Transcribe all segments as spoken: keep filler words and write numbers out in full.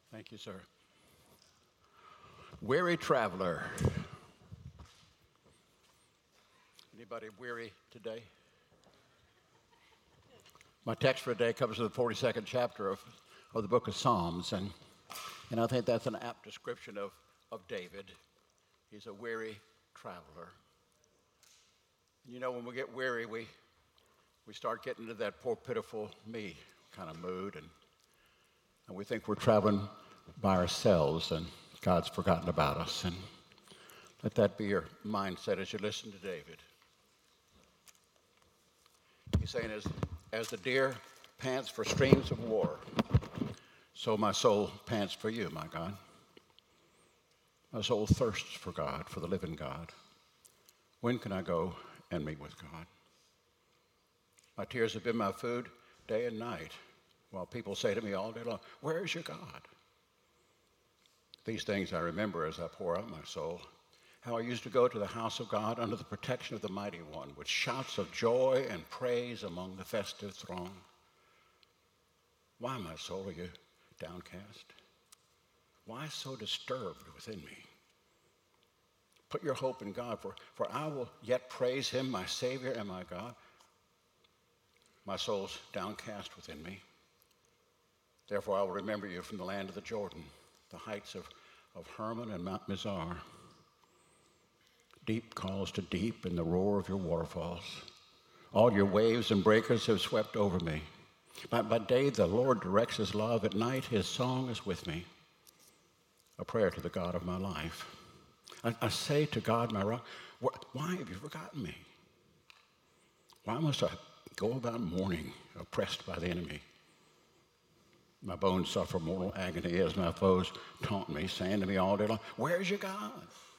Thank you, sir. Weary traveler. Anybody weary today? My text for today comes from the forty-second chapter of, of the book of Psalms, and, and I think that's an apt description of, of David. He's a weary traveler. You know, when we get weary, we, we start getting into that poor, pitiful me kind of mood, and, and we think we're traveling by ourselves, and God's forgotten about us. And let that be your mindset as you listen to David. He's saying, as, as the deer pants for streams of water, so my soul pants for you, my God. My soul thirsts for God, for the living God. When can I go and meet with God? My tears have been my food day and night, while people say to me all day long, where is your God? These things I remember as I pour out my soul, how I used to go to the house of God under the protection of the Mighty One, with shouts of joy and praise among the festive throng. Why, my soul, are you downcast? Why so disturbed within me? Put your hope in God, for, for I will yet praise him, my Savior and my God. My soul's downcast within me. Therefore I will remember you from the land of the Jordan, the heights of, of Hermon and Mount Mizar. Deep calls to deep in the roar of your waterfalls. All your waves and breakers have swept over me. By, by day the Lord directs his love. At night his song is with me, a prayer to the God of my life. I, I say to God, my rock, why have you forgotten me? Why must I go about mourning, oppressed by the enemy? My bones suffer mortal agony as my foes taunt me, saying to me all day long, where's your God?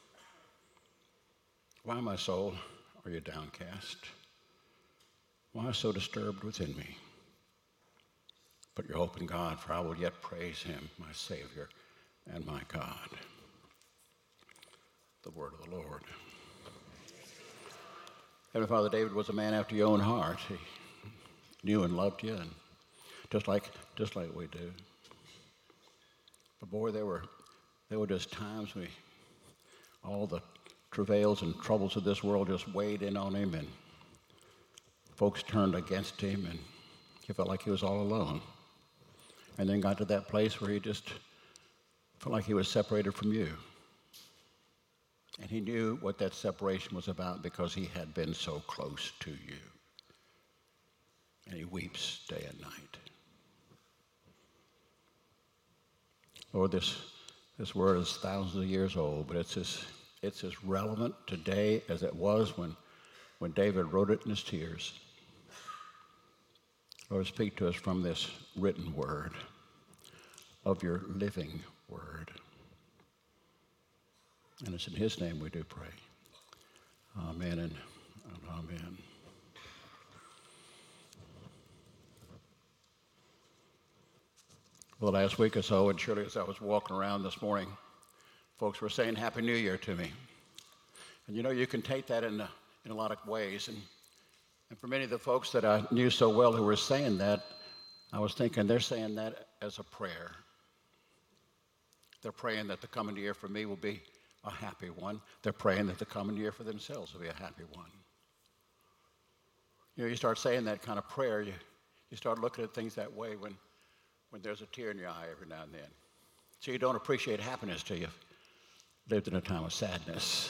Why, my soul, are you downcast? Why so disturbed within me? Put your hope in God, for I will yet praise him, my Savior and my God. The word of the Lord. Heavenly Father, David was a man after your own heart. He knew and loved you, and just like just like we do. But boy, there were there were just times we all the travails and troubles of this world just weighed in on him, and folks turned against him, and he felt like he was all alone. And then got to that place where he just felt like he was separated from you. And he knew what that separation was about because he had been so close to you. And he weeps day and night. Lord, this, this word is thousands of years old, but it's as, it's as relevant today as it was when, when David wrote it in his tears. Lord, speak to us from this written word of your living word. And it's in his name we do pray. Amen and, and amen. Well, the last week or so, and surely as I was walking around this morning, folks were saying Happy New Year to me. And you know, you can take that in a, in a lot of ways. And, and for many of the folks that I knew so well who were saying that, I was thinking they're saying that as a prayer. They're praying that the coming year for me will be a happy one. They're praying that the coming year for themselves will be a happy one. You know, you start saying that kind of prayer, you, you start looking at things that way when, when there's a tear in your eye every now and then. So you don't appreciate happiness till you've lived in a time of sadness.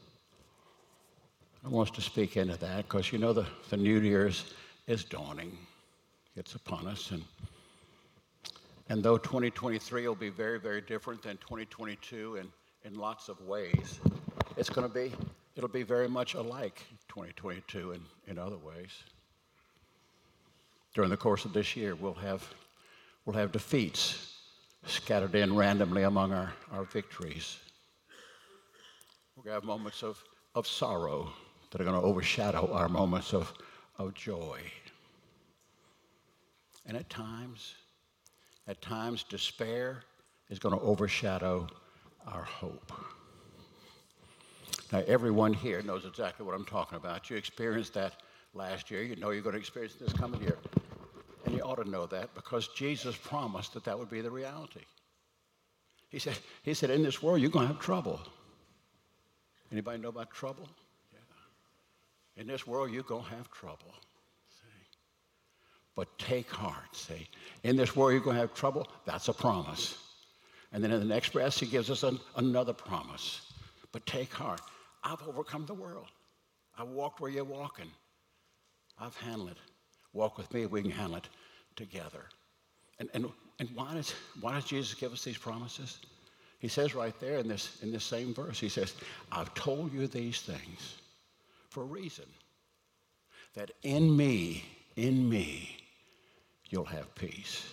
I want us to speak into that because you know the, the New Year's is dawning. It's upon us. And, and though twenty twenty-three will be very, very different than twenty twenty-two and in lots of ways, it's going to be, it'll be very much alike twenty twenty-two in, in other ways. During the course of this year, we'll have, we'll have defeats scattered in randomly among our, our victories. We're going to have moments of, of sorrow that are going to overshadow our moments of, of joy. And at times, at times, despair is going to overshadow our hope. Now, everyone here knows exactly what I'm talking about. You experienced that last year. You know you're going to experience this coming year. And you ought to know that because Jesus promised that that would be the reality. He said, he said, in this world, you're going to have trouble. Anybody know about trouble? Yeah. In this world, you're going to have trouble. See? But take heart, see. In this world, you're going to have trouble. That's a promise. And then in the next breath, he gives us an, another promise. But take heart. I've overcome the world. I've walked where you're walking. I've handled it. Walk with me, we can handle it together. And, and, and why, does, why does Jesus give us these promises? He says right there in this, in this same verse, he says, I've told you these things for a reason. That in me, in me, you'll have peace.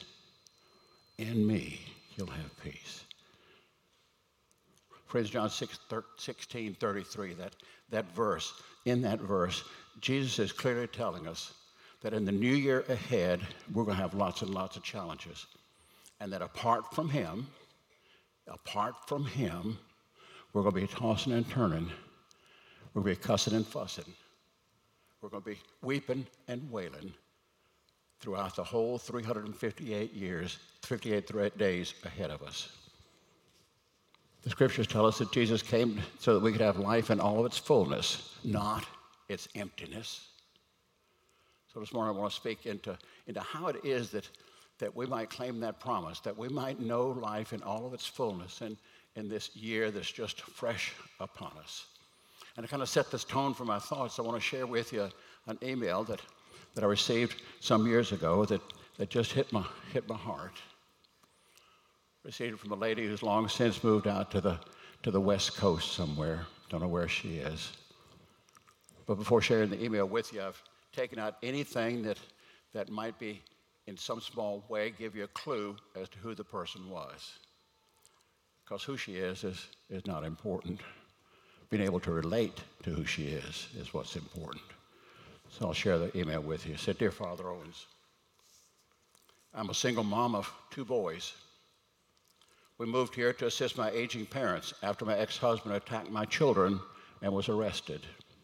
In me, you'll have peace. Friends, John sixteen thirty-three, that, that verse, in that verse, Jesus is clearly telling us that in the new year ahead, we're going to have lots and lots of challenges. And that apart from him, apart from him, we're going to be tossing and turning. We're going to be cussing and fussing. We're going to be weeping and wailing throughout the whole three hundred fifty-eight years, fifty-eight days ahead of us. The scriptures tell us that Jesus came so that we could have life in all of its fullness, not its emptiness. So this morning I want to speak into, into how it is that, that we might claim that promise, that we might know life in all of its fullness in, in this year that's just fresh upon us. And to kind of set this tone for my thoughts, I want to share with you an email that, that I received some years ago that, that just hit my, hit my heart. Received it from a lady who's long since moved out to the, to the West Coast somewhere. Don't know where she is. But before sharing the email with you, I've taken out anything that, that might be, in some small way, give you a clue as to who the person was. Because who she is, is is not important. Being able to relate to who she is is what's important. So I'll share the email with you. It said, Dear Father Owens, I'm a single mom of two boys. We moved here to assist my aging parents after my ex-husband attacked my children and was arrested.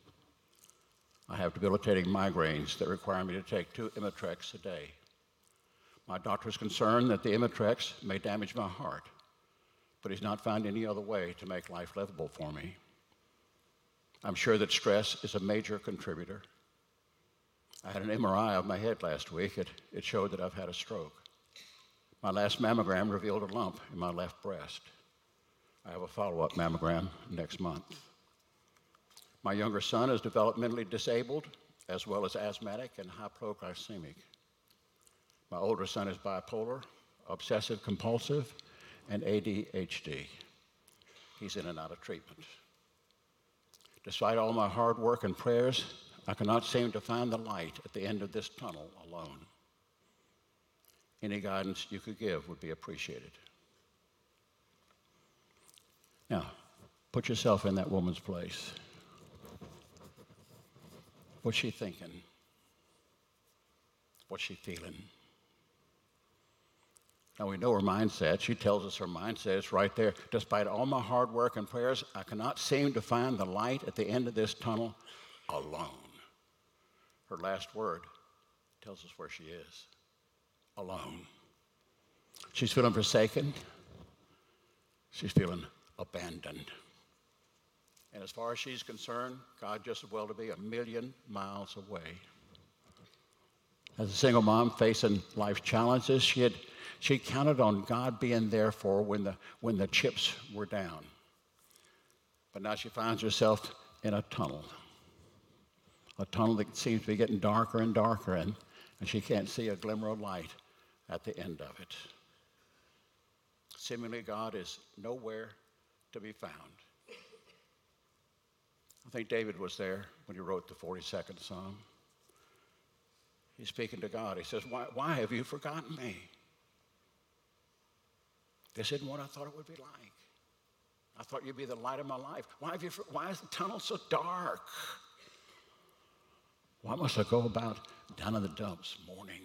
I have debilitating migraines that require me to take two Imitrex a day. My doctor is concerned that the Imitrex may damage my heart, but he's not found any other way to make life livable for me. I'm sure that stress is a major contributor. I had an M R I of my head last week. It, it showed that I've had a stroke. My last mammogram revealed a lump in my left breast. I have a follow-up mammogram next month. My younger son is developmentally disabled, as well as asthmatic and hypoglycemic. My older son is bipolar, obsessive compulsive, and A D H D. He's in and out of treatment. Despite all my hard work and prayers, I cannot seem to find the light at the end of this tunnel alone. Any guidance you could give would be appreciated. Now, put yourself in that woman's place. What's she thinking? What's she feeling? Now, we know her mindset. She tells us her mindset is right there. Despite all my hard work and prayers, I cannot seem to find the light at the end of this tunnel alone. Her last word tells us where she is. Alone. She's feeling forsaken. She's feeling abandoned. And as far as she's concerned, God just as well to be a million miles away. As a single mom facing life's challenges, she had she counted on God being there for her when the when the chips were down. But now she finds herself in a tunnel. A tunnel that seems to be getting darker and darker, and, and she can't see a glimmer of light at the end of it. Seemingly, God is nowhere to be found. I think David was there when he wrote the forty-second Psalm. He's speaking to God. He says, why, why have you forgotten me? This isn't what I thought it would be like. I thought you'd be the light of my life. Why, have you, why is the tunnel so dark? Why must I go about down in the dumps mourning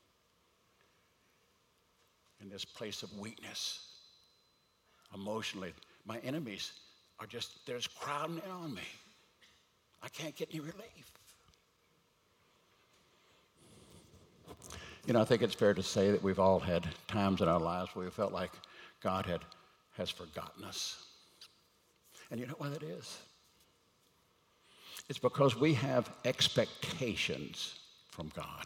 in this place of weakness? Emotionally, my enemies are just, they're just crowding in on me. I can't get any relief. You know, I think it's fair to say that we've all had times in our lives where we felt like God had has forgotten us. And you know why that is? It's because we have expectations from God.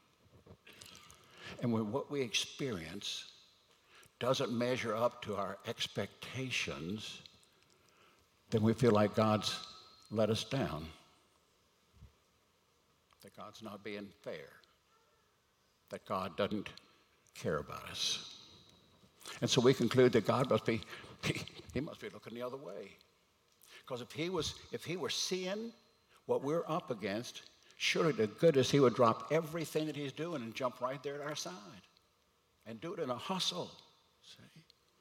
And when what we experience doesn't measure up to our expectations, then we feel like God's let us down, that God's not being fair, that God doesn't care about us. And so we conclude that God must be, he, he must be looking the other way. Because if he was, if he were seeing what we're up against, surely to goodness he would drop everything that he's doing and jump right there at our side and do it in a hustle. See?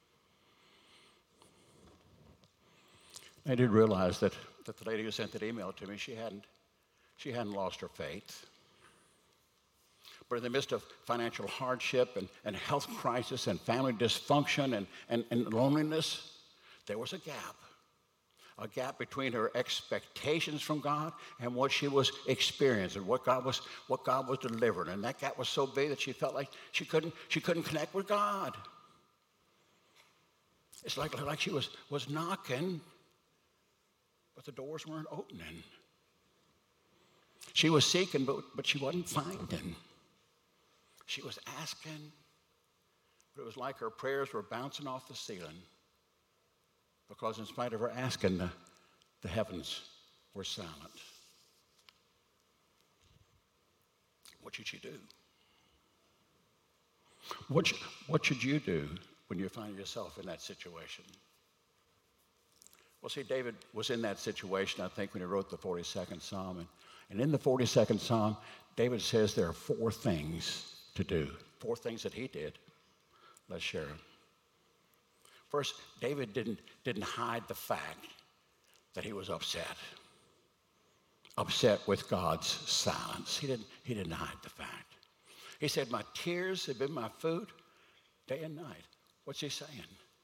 I did realize that, that the lady who sent that email to me, she hadn't, she hadn't lost her faith. But in the midst of financial hardship and, and health crisis and family dysfunction and, and, and loneliness, there was a gap. A gap between her expectations from God and what she was experiencing, what God was, what God was delivering. And that gap was so big that she felt like she couldn't, she couldn't connect with God. It's like, like she was, was knocking, but the doors weren't opening. She was seeking, but, but she wasn't finding. She was asking, but it was like her prayers were bouncing off the ceiling. Because in spite of her asking, the, the heavens were silent. What should she do? What, sh- what should you do when you find yourself in that situation? Well, see, David was in that situation, I think, when he wrote the forty-second Psalm. And, and in the forty-second Psalm, David says there are four things to do, four things that he did. Let's share them. First, David didn't, didn't hide the fact that he was upset. Upset with God's silence. He didn't, he didn't hide the fact. He said, my tears have been my food day and night. What's he saying?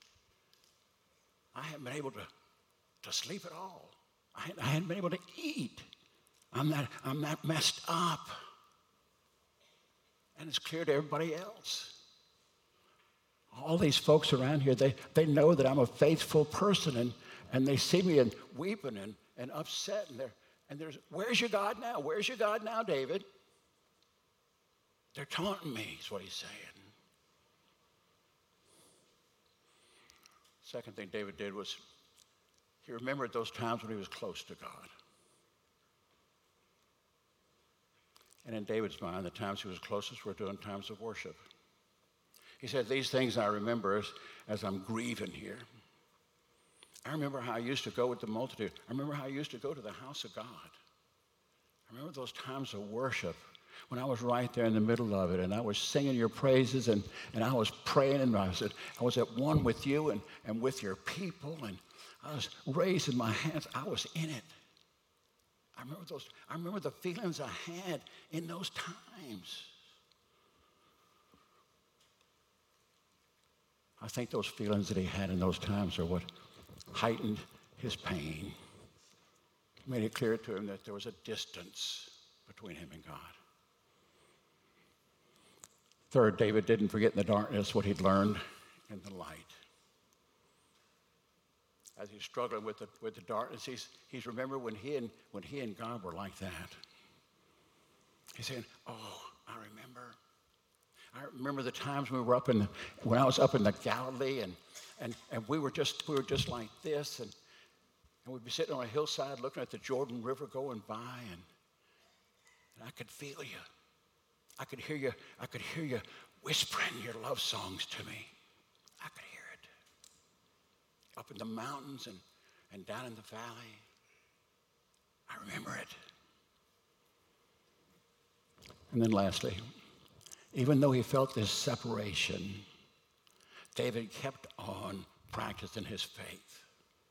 I haven't been able to, to sleep at all. I, I hadn't been able to eat. I'm not, I'm not messed up. And it's clear to everybody else. All these folks around here, they, they know that I'm a faithful person, and, and they see me and weeping and, and upset, and they're, and there's, where's your God now? Where's your God now, David? They're taunting me, is what he's saying. Second thing David did was he remembered those times when he was close to God. And in David's mind, the times he was closest were during times of worship. He said, these things I remember as, as I'm grieving here. I remember how I used to go with the multitude. I remember how I used to go to the house of God. I remember those times of worship when I was right there in the middle of it, and I was singing your praises, and, and I was praying, and I was at, I was at one with you and, and with your people, and I was raising my hands. I was in it. I remember those. I remember the feelings I had in those times. I think those feelings that he had in those times are what heightened his pain. Made it clear to him that there was a distance between him and God. Third, David didn't forget in the darkness what he'd learned in the light. As he's struggling with the, with the darkness, he's, he's remembered when he, and, when he and God were like that. He's saying, oh, I remember. I remember the times we were up in, the, when I was up in the Galilee, and, and, and we were just we were just like this, and, and we'd be sitting on a hillside looking at the Jordan River going by, and, and I could feel you. I could hear you. I could hear you whispering your love songs to me. I could hear it. Up in the mountains and, and down in the valley. I remember it. And then lastly, even though he felt this separation, David kept on practicing his faith.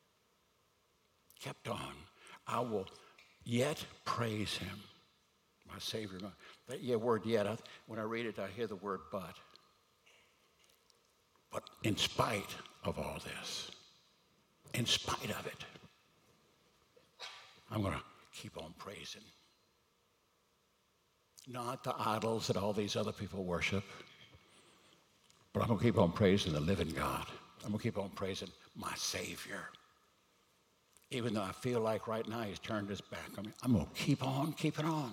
Kept on. I will yet praise him, my Savior. That yeah, word yet, I, when I read it, I hear the word but. But in spite of all this, in spite of it, I'm going to keep on praising. Not the idols that all these other people worship, but I'm going to keep on praising the living God. I'm going to keep on praising my Savior. Even though I feel like right now he's turned his back on me, I'm going to keep on keeping on.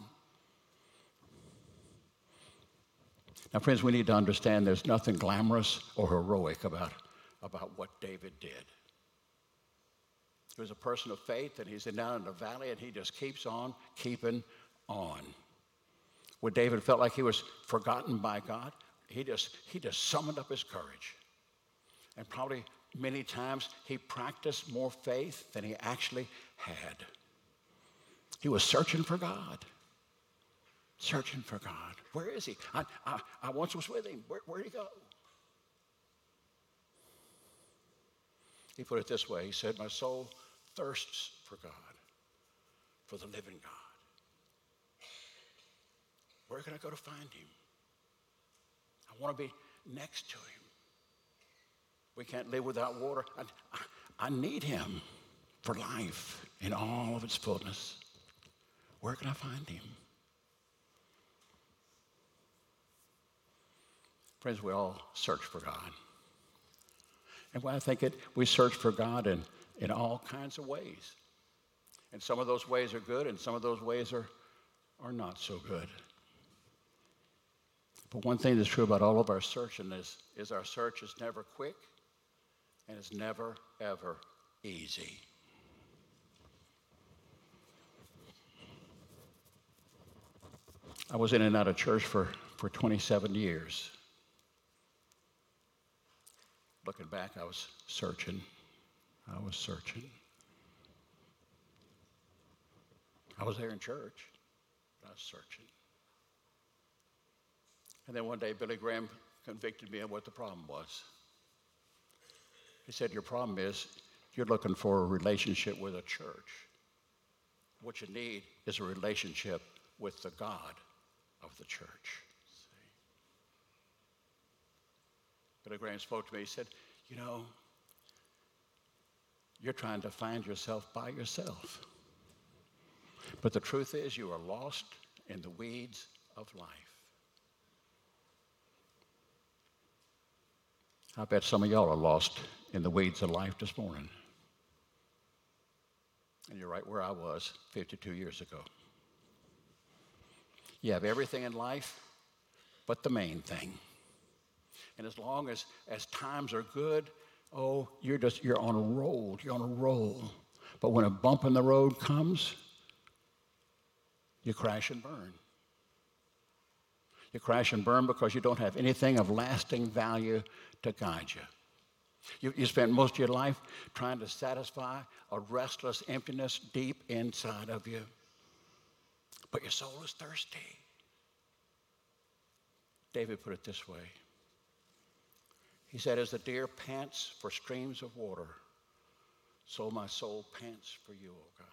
Now, friends, we need to understand there's nothing glamorous or heroic about, about what David did. He was a person of faith, and he's down in the valley, and he just keeps on keeping on. When David felt like he was forgotten by God, he just, he just summoned up his courage. And probably many times he practiced more faith than he actually had. He was searching for God. Searching for God. Where is he? I, I, I once was with him. Where, where'd he go? He put it this way. He said, my soul thirsts for God, for the living God. Where can I go to find him? I want to be next to him. We can't live without water. I, I, I need him for life in all of its fullness. Where can I find him? Friends, we all search for God. And when I think it, we search for God in, in all kinds of ways. And some of those ways are good, and some of those ways are, are not so good. But one thing that's true about all of our searching is, is our search is never quick, and it's never, ever easy. I was in and out of church for, for twenty-seven years. Looking back, I was searching. I was searching. I was there in church, but I was searching. And then one day, Billy Graham convicted me of what the problem was. He said, your problem is you're looking for a relationship with a church. What you need is a relationship with the God of the church. See? Billy Graham spoke to me. He said, you know, you're trying to find yourself by yourself. But the truth is you are lost in the weeds of life. I bet some of y'all are lost in the weeds of life this morning. And you're right where I was fifty-two years ago. You have everything in life but the main thing. And as long as, as times are good, oh, you're just, you're on a roll, you're on a roll. But when a bump in the road comes, you crash and burn. You crash and burn because you don't have anything of lasting value to guide you. You, you spent most of your life trying to satisfy a restless emptiness deep inside of you. But your soul is thirsty. David put it this way. He said, as the deer pants for streams of water, so my soul pants for you, O God.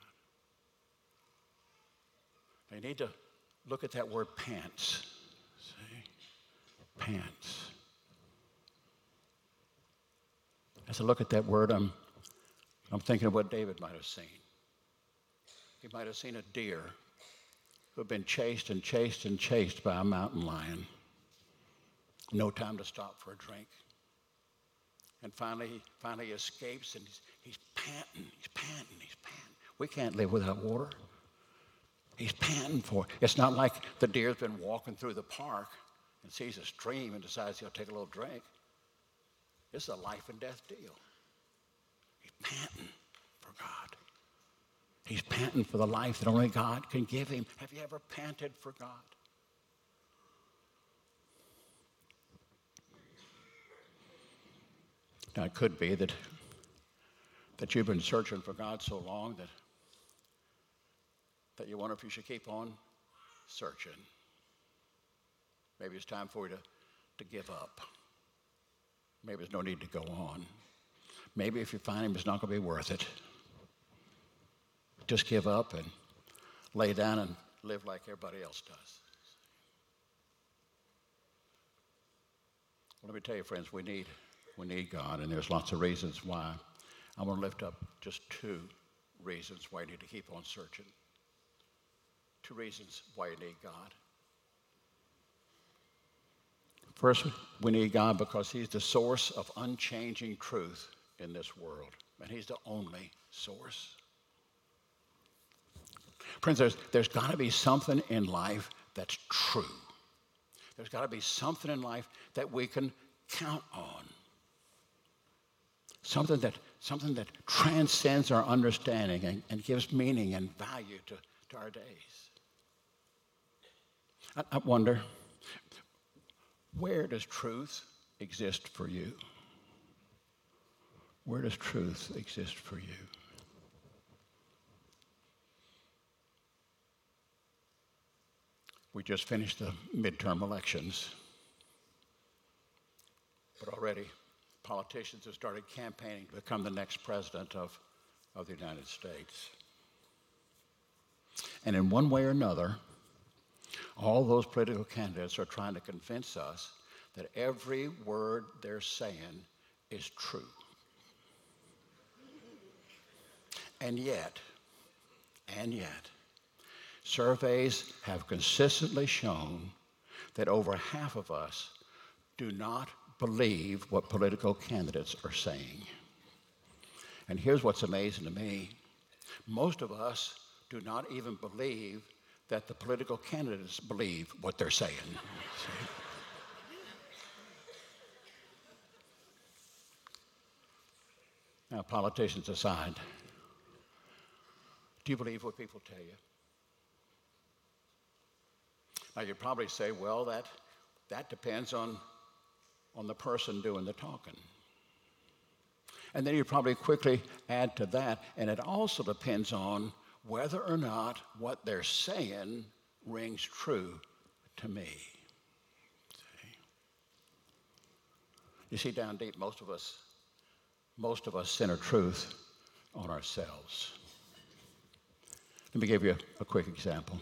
Now you need to look at that word pants. See? Pants. As I look at that word, I'm, I'm thinking of what David might have seen. He might have seen a deer who had been chased and chased and chased by a mountain lion. No time to stop for a drink. And finally, he finally escapes, and he's, he's panting, he's panting, he's panting. We can't live without water. He's panting for it. It's not like the deer's been walking through the park and sees a stream and decides he'll take a little drink. This is a life and death deal. He's panting for God. He's panting for the life that only God can give him. Have you ever panted for God? Now, it could be that, that you've been searching for God so long that, that you wonder if you should keep on searching. Maybe it's time for you to, to give up. Maybe there's no need to go on. Maybe if you find him, it's not going to be worth it. Just give up and lay down and live like everybody else does. Well, let me tell you, friends, we need, we need God, and there's lots of reasons why. I'm going to lift up just two reasons why you need to keep on searching. Two reasons why you need God. First, we need God because he's the source of unchanging truth in this world. And he's the only source. Friends, there's, there's got to be something in life that's true. There's got to be something in life that we can count on. Something that, something that transcends our understanding and, and gives meaning and value to, to our days. I, I wonder, where does truth exist for you? Where does truth exist for you? We just finished the midterm elections, but already politicians have started campaigning to become the next president of, of the United States. And in one way or another, all those political candidates are trying to convince us that every word they're saying is true. And yet, and yet, surveys have consistently shown that over half of us do not believe what political candidates are saying. And here's what's amazing to me. Most of us do not even believe that the political candidates believe what they're saying. Now, politicians aside, do you believe what people tell you? Now, you'd probably say, well, that, that depends on, on the person doing the talking. And then you'd probably quickly add to that, and it also depends on whether or not what they're saying rings true to me. See? You see, down deep, most of us, most of us center truth on ourselves. Let me give you a, a quick example.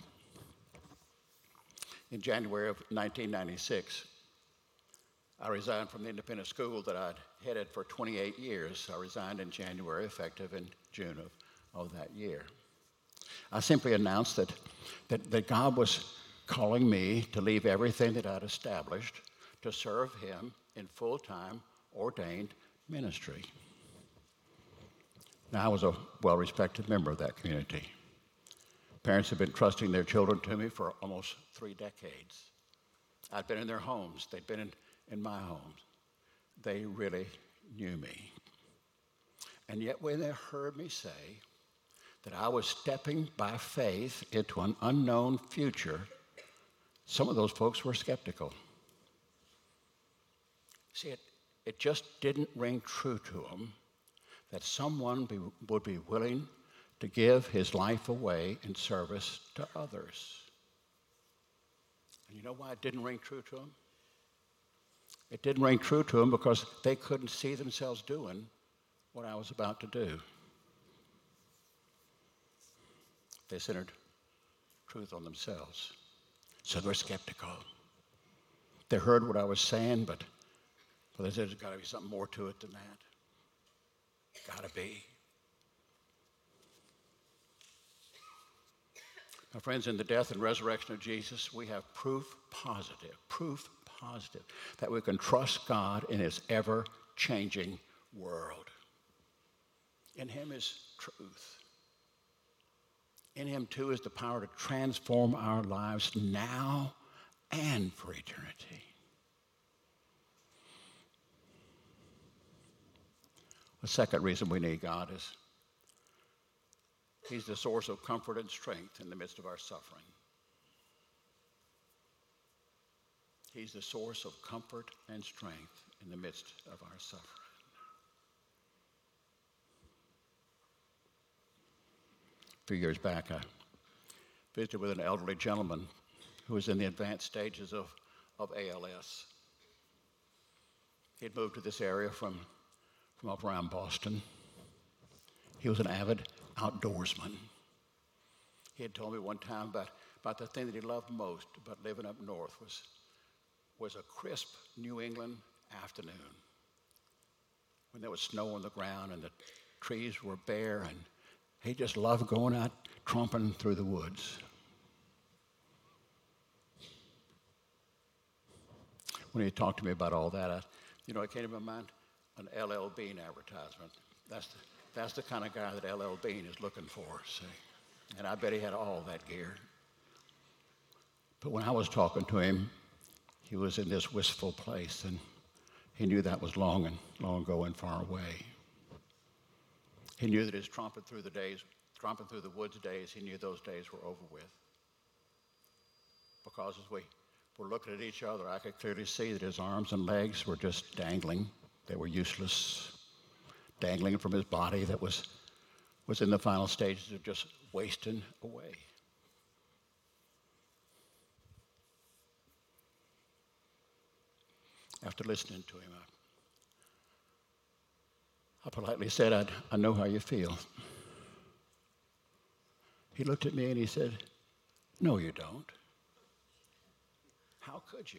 In January of nineteen ninety-six, I resigned from the independent school that I'd headed for twenty-eight years. I resigned in January, effective in June of, of that year. I simply announced that, that, that God was calling me to leave everything that I'd established to serve him in full-time ordained ministry. Now, I was a well-respected member of that community. Parents had been trusting their children to me for almost three decades. I'd been in their homes. They'd been in, in my homes. They really knew me. And yet when they heard me say that I was stepping by faith into an unknown future, some of those folks were skeptical. See, it, it just didn't ring true to them that someone be, would be willing to give his life away in service to others. And you know why it didn't ring true to them? It didn't ring true to them because they couldn't see themselves doing what I was about to do. They centered truth on themselves. So they're skeptical. They heard what I was saying, but well, they said there's got to be something more to it than that. Got to be. Now, friends, in the death and resurrection of Jesus, we have proof positive, proof positive, that we can trust God in his ever-changing world. In him is truth. In him, too, is the power to transform our lives now and for eternity. The second reason we need God is he's the source of comfort and strength in the midst of our suffering. He's the source of comfort and strength in the midst of our suffering. A few years back, I visited with an elderly gentleman who was in the advanced stages of, of A L S. He had moved to this area from, from up around Boston. He was an avid outdoorsman. He had told me one time about, about the thing that he loved most about living up north was, was a crisp New England afternoon when there was snow on the ground and the trees were bare, and he just loved going out tromping through the woods. when he talked to me about all that, I, you know, it came to my mind, an L L Bean advertisement. That's the, that's the kind of guy that L L Bean is looking for, see. And I bet he had all that gear. But when I was talking to him, he was in this wistful place, and he knew that was long and long ago and far away. He knew that his tromping through the days, tromping through the woods days, he knew those days were over with. Because as we were looking at each other, I could clearly see that his arms and legs were just dangling. They were useless, dangling from his body that was, was in the final stages of just wasting away. After listening to him, I, I politely said, I, I know how you feel. He looked at me and he said, no, you don't. How could you?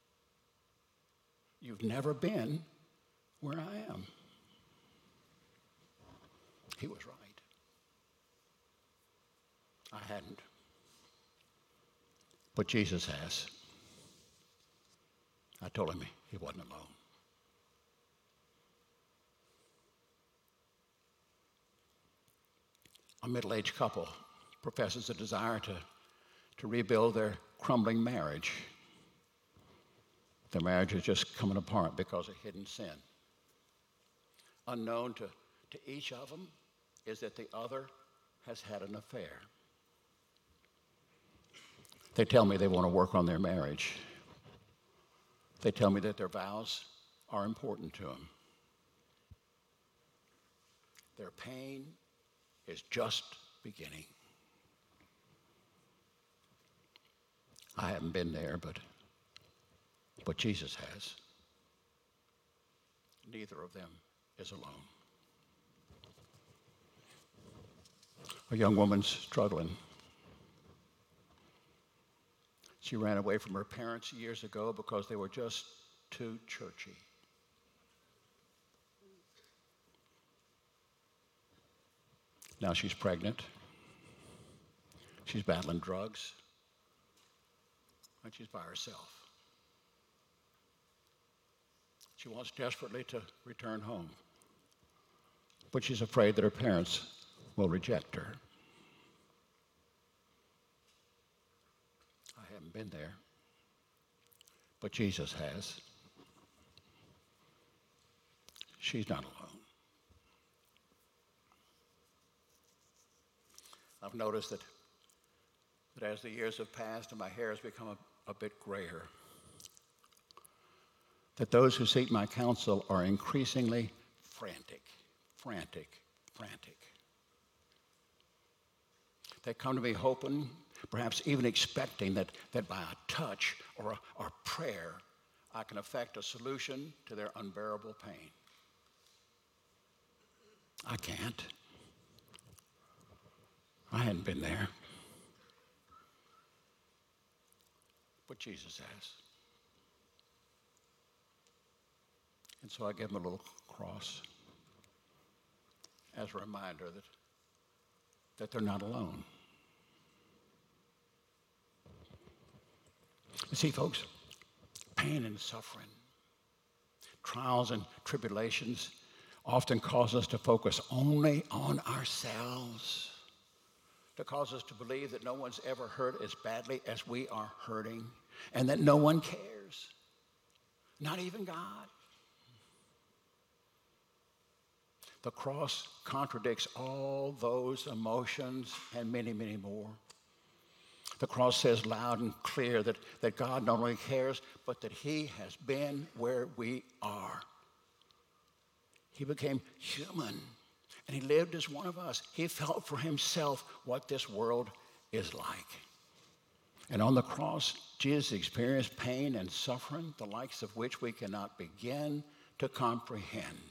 You've never been where I am. He was right. I hadn't. But Jesus has. I told him he wasn't alone. A middle-aged couple professes a desire to, to rebuild their crumbling marriage. Their marriage is just coming apart because of hidden sin. Unknown to, to each of them is that the other has had an affair. They tell me they want to work on their marriage. They tell me that their vows are important to them. Their pain is just beginning. I haven't been there, but, but Jesus has. Neither of them is alone. A young woman's struggling. She ran away from her parents years ago because they were just too churchy. Now she's pregnant. She's battling drugs. And she's by herself. She wants desperately to return home. But she's afraid that her parents will reject her. I haven't been there, but Jesus has. She's not alone. I've noticed that, that as the years have passed and my hair has become a, a bit grayer, that those who seek my counsel are increasingly frantic, frantic, frantic. They come to me hoping, perhaps even expecting that, that by a touch or a or prayer, I can effect a solution to their unbearable pain. I can't. I hadn't been there. But Jesus has. And so I give them a little cross as a reminder that, that they're not alone. You see, folks, pain and suffering, trials and tribulations often cause us to focus only on ourselves, to cause us to believe that no one's ever hurt as badly as we are hurting, and that no one cares, not even God. The cross contradicts all those emotions and many, many more. The cross says loud and clear that, that God not only cares, but that he has been where we are. He became human, and he lived as one of us. He felt for himself what this world is like. And on the cross, Jesus experienced pain and suffering, the likes of which we cannot begin to comprehend.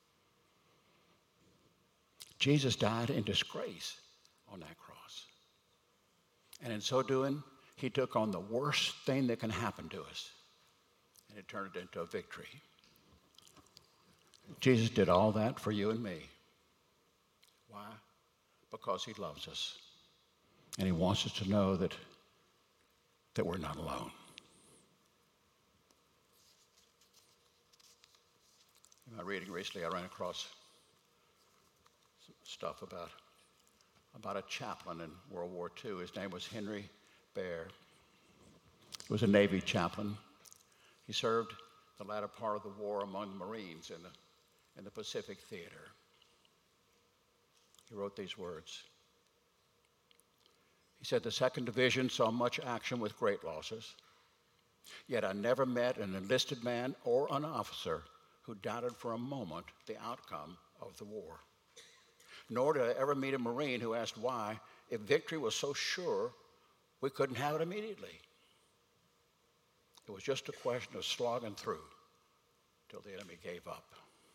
Jesus died in disgrace on that cross. And in so doing, he took on the worst thing that can happen to us, and it turned it into a victory. Jesus did all that for you and me. Why? Because he loves us. And he wants us to know that, that we're not alone. my reading recently, I ran across some stuff about, about a chaplain in World War Two. His name was Henry Baer. He was a Navy chaplain. He served the latter part of the war among the Marines in the, in the Pacific Theater. He wrote these words. He said, "The second Division saw much action with great losses, yet I never met an enlisted man or an officer who doubted for a moment the outcome of the war. Nor did I ever meet a Marine who asked why, if victory was so sure, we couldn't have it immediately. It was just a question of slogging through till the enemy gave up."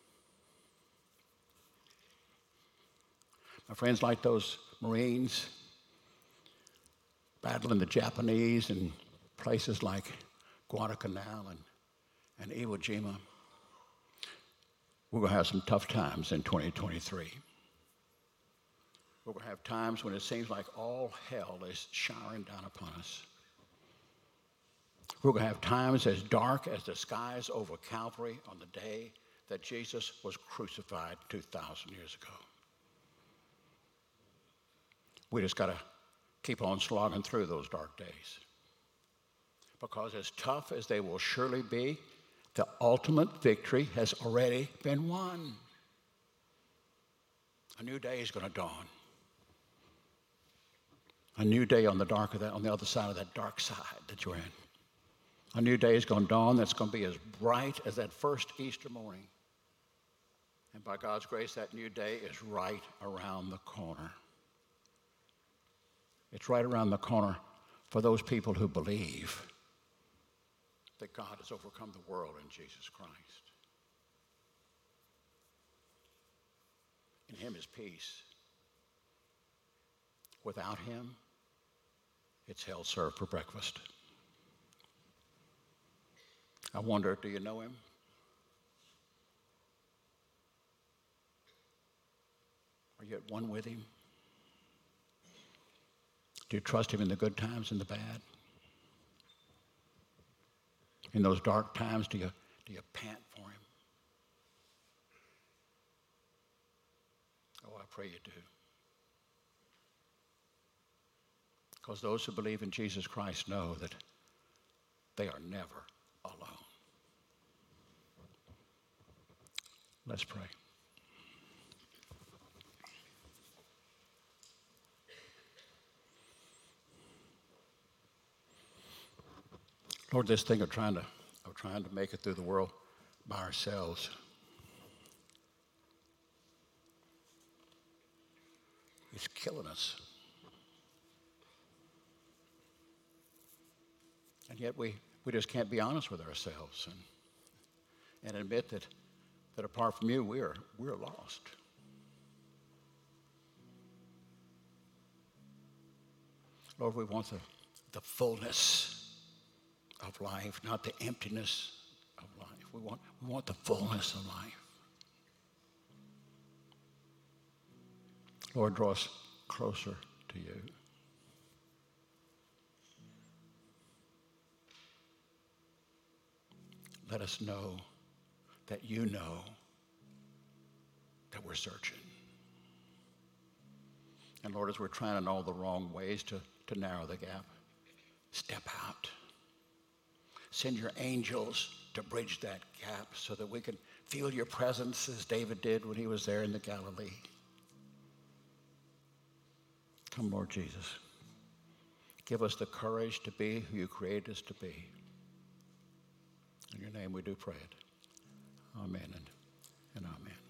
My friends, like those Marines battling the Japanese in places like Guadalcanal and, and Iwo Jima, we're going to have some tough times in twenty twenty-three. We're going to have times when it seems like all hell is showering down upon us. We're going to have times as dark as the skies over Calvary on the day that Jesus was crucified two thousand years ago. We just got to keep on slogging through those dark days. Because as tough as they will surely be, the ultimate victory has already been won. A new day is going to dawn. A new day on the dark of that, on the other side of that dark side that you're in. A new day is going to dawn that's going to be as bright as that first Easter morning. And by God's grace, that new day is right around the corner. It's right around the corner for those people who believe that God has overcome the world in Jesus Christ. In him is peace. Without him, it's hell served for breakfast. I wonder, do you know him? Are you at one with him? Do you trust him in the good times and the bad? In those dark times, do you, do you pant for him? Oh, I pray you do. Because those who believe in Jesus Christ know that they are never alone. Let's pray. Lord, this thing of trying to of trying to make it through the world by ourselves, it's killing us. And yet we, we just can't be honest with ourselves and, and admit that, that apart from you, we are, we're lost. Lord, we want the, the fullness of life, not the emptiness of life. We want, we want the fullness of life. Lord, draw us closer to you. Let us know that you know that we're searching. And Lord, as we're trying in all the wrong ways to, to narrow the gap, step out. Send your angels to bridge that gap so that we can feel your presence as David did when he was there in the Galilee. Come, Lord Jesus. Give us the courage to be who you created us to be. In your name we do pray it. Amen and, and amen.